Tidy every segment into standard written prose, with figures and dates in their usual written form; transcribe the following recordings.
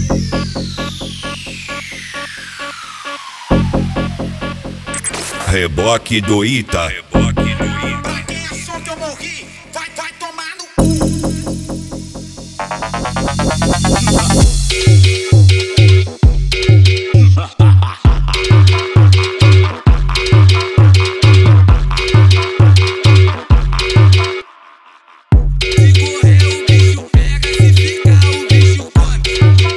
Reboque do Ita. Pra quem achou que eu morri, vai tomar no cu. Se correr o bicho pega, se ficar o bicho come.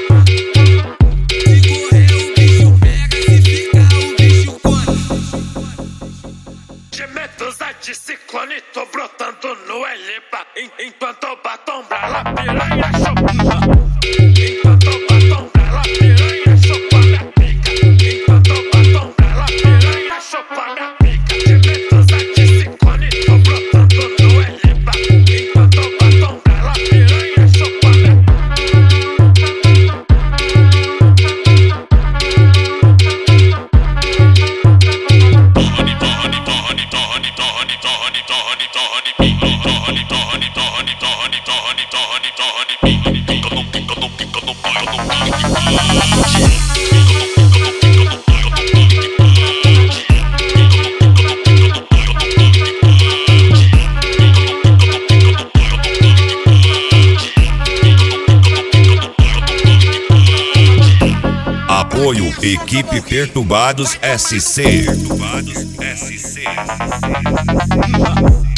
Se correr o bicho pega, se ficar o bicho come. De medusa de ciclone, tô brotando no Elipa. Enquanto eu batom brala, piranha chupa. Enquanto eu batom brala, piranha chupa minha pica. Enquanto eu batom brala, piranha chupa minha pica. De medusa de ciclone, tô brotando no Elipa. Enquanto eu batom brala, piranha chupa minha Apoio Equipe Perturbados SC.